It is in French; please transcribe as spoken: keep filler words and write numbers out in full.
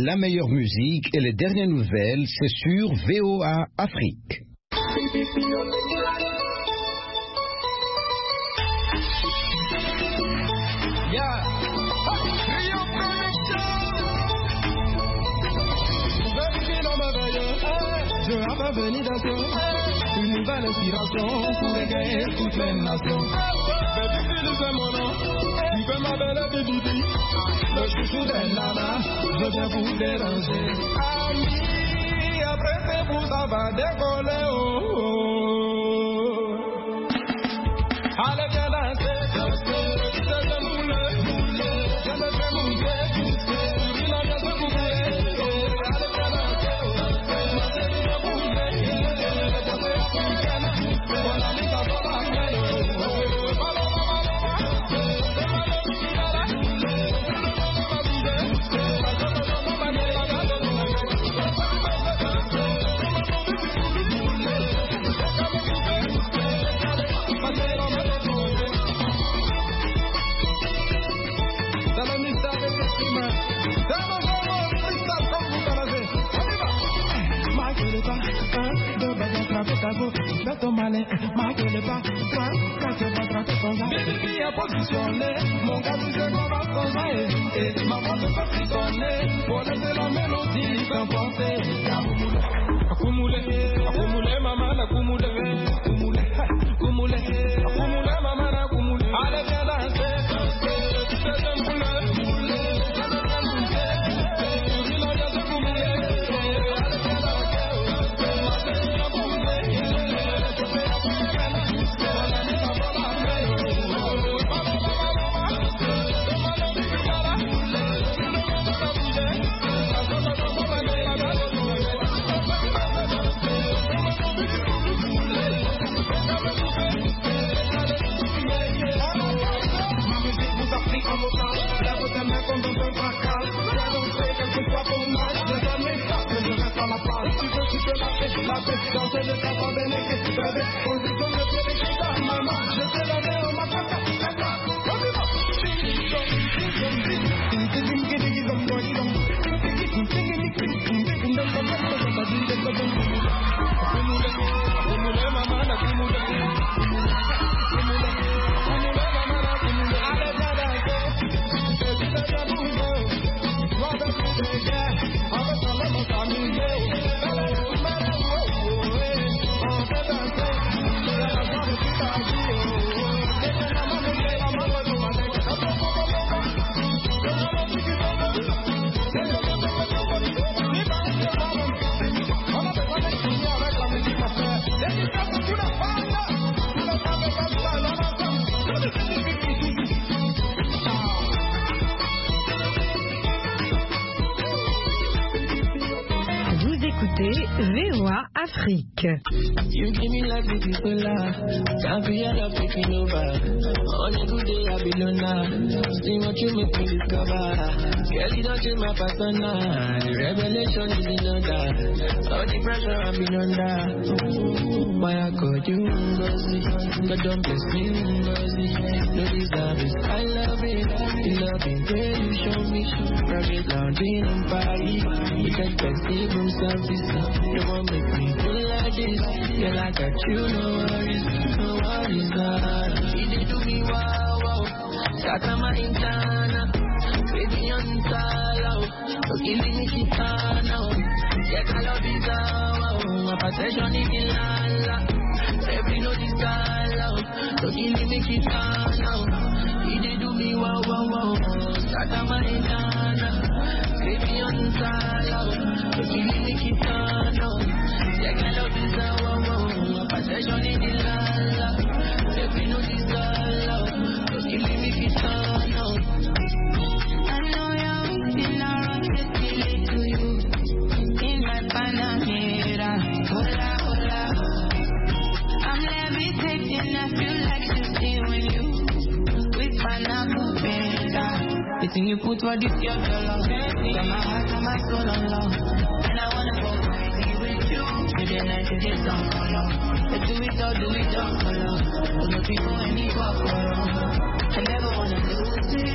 la meilleure musique et les dernières nouvelles, c'est sur V O A Afrique. Je avais venu d'assaut, une nouvelle inspiration pour égayer toutes les nations. Baby, c'est mon nom, tu peux m'appeler Bibi, le chouchou des nanas, je viens vous déranger. Ami, après c'est vous, ça va décoller, oh, oh. Allez, viens danser, danser, c'est le moulin, moulin, je me fais mouiller, pousser, il en vient se couper. Fais ton malin, marque le pas, toi, quand tu vas traiter ton gars. Baby, bien positionné, mon gars, tu sais qu'on va s'enjailler. Et ma voix te fait frissonner, pour laisser la mélodie s'emporter. Akumule, akumule, maman, akumule, akumule, akumule, akumule, maman, akumule. Allez, viens danser, danser, tu sais, j'aime moule, moule, j'aime bien mousser, il en vient se couler. Allez, viens danser, la petite danse de ta femme bénéfique, bébé, on dit qu'on ne peut les quitter, maman, je te la mets en ma tata, tata, on y va. V O A Afrique. You give me life with people love. Can't feel love taking over. On a good day I be alone. See what you make me discover. Girl, you don't change my persona. The revelation is in order. All the pressure I've been under. Why I called you Ngozi? God don't bless me Ngozi. No deserve it. I love it. The love is where you show me. Private lounging in Paris. We can festival room service. You won't make me feel like this. Girl, I got you, no worries, no worries. She did do me wow, wow. Shaka my intana, baby on sala. So give me kitana. Yeah, I love you, wow. My possession is in lala. Baby, no this sala. So give me kitana. She did do me wow, wow, wow. Shaka my intana, baby on sala. So give me kitana. Yeah, I love you, wow. Possession in the lala, baby no desire, so give me kiss on now. I know you're in a rush to it to you, in my Panamera, hola hola. I'm levitating, I feel like shifting when you with Panamera. The thing you put for this your dollar, got my heart and my soul on love, and I wanna go crazy with you. Today night is just on color. Let's do it all, do it all color. Don't know people any walk around. I never wanna lose it.